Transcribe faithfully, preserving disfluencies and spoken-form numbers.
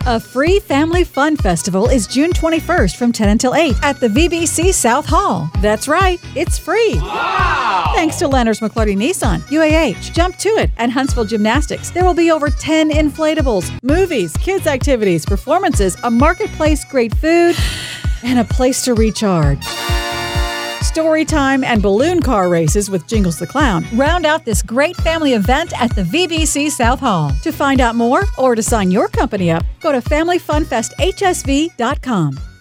A free family fun festival is June twenty-first from ten until eight at the V B C South Hall. That's right, it's free. Wow! Thanks to Leonard's McClarty Nissan, U A H, Jump To It, and Huntsville Gymnastics, there will be over ten inflatables, movies, kids' activities, performances, a marketplace, great food, and a place to recharge. Story time and balloon car races with Jingles the Clown round out this great family event at the V B C South Hall. To find out more or to sign your company up, go to family fun fest h s v dot com.